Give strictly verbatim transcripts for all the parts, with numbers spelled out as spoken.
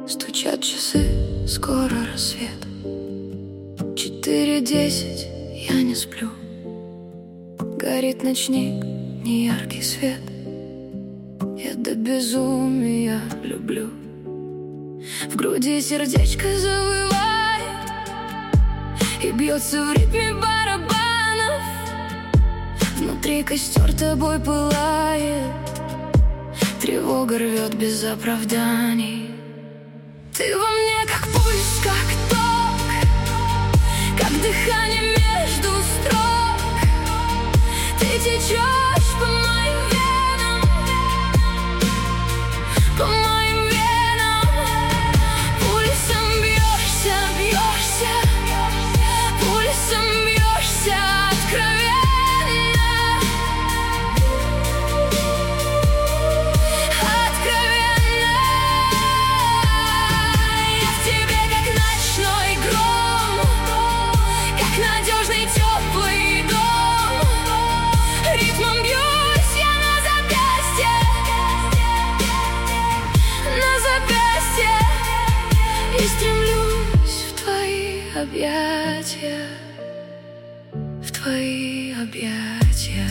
Стучат часы, скоро рассвет. Четыре десять, я не сплю. Горит ночник, неяркий свет. Я до безумия люблю. В груди сердечко завывает и бьется в ритме барабанов. Внутри костер тобой пылает, тревога рвет без оправданий. Ты во мне как пульс, как ток, как дыхание между строк. Ты течешь по моим венам, по моим венам. Пульсом бьешься, бьешься, пульсом бьешься откровенно. И стремлюсь в твои объятия, в твои объятия.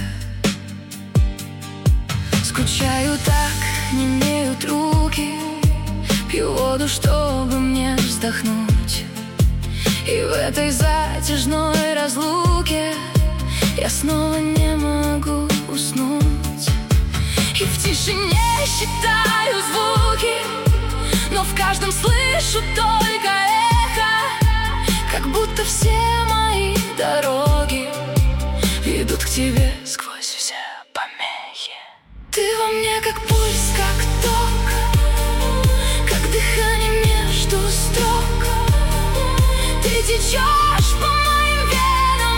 Скучаю так, немеют руки. Пью воду, чтобы мне вздохнуть. И в этой затяжной разлуке я снова не могу уснуть. И в тишине считаю звуки, но в каждом слышу только эхо. Как будто все мои дороги ведут к тебе сквозь все помехи. Ты во мне как пульс, как ток, как дыхание между строк. Ты течешь по моим венам,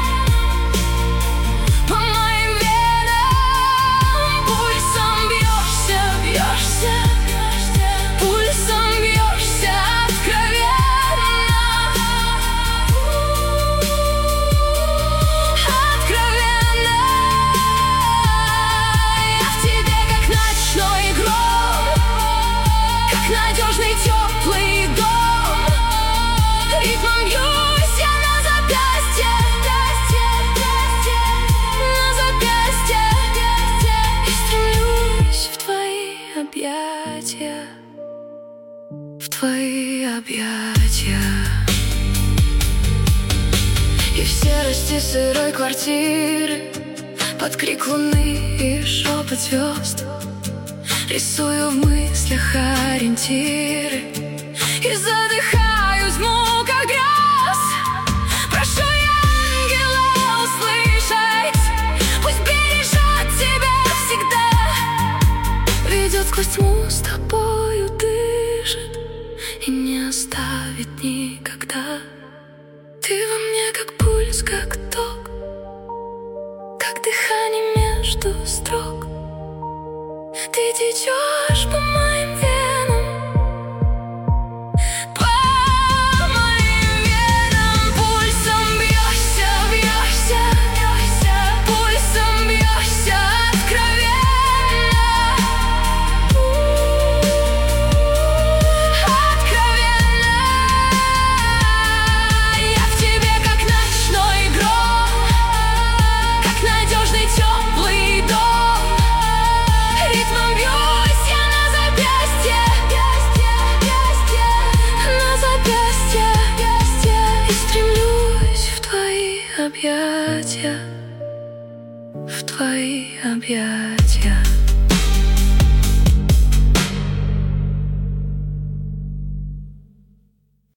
по моим венам. Пульсом бьешься, бьешься, пульсом бьешься откровенно, откровенно. Я в тебе как ночной гром, как надежный теплый дом. Ритмом бьюсь я на запястье, на запястье. И стремлюсь в твои объятия, в твои объятия. И в серости сырой квартиры, под крик луны и шепот звезд, рисую в мыслях ориентиры и задыхаюсь в муках грез. Прошу ангела услышать, пусть бережет тебя всегда, ведет сквозь тьму, с тобою дышит и не оставит никогда. Ты во мне как пульс, как ток, как дыхание между строк. Ты течешь по моим венам, по моим венам. Пульсом бьешься, бьешься, пульсом бьешься откровенно, откровенно. Я в тебе как ночной гром, как надежный теплый дом. Ритмом бьюсь я на запястье, на запястье. И стремлюсь в твои объятия, в твои объятия.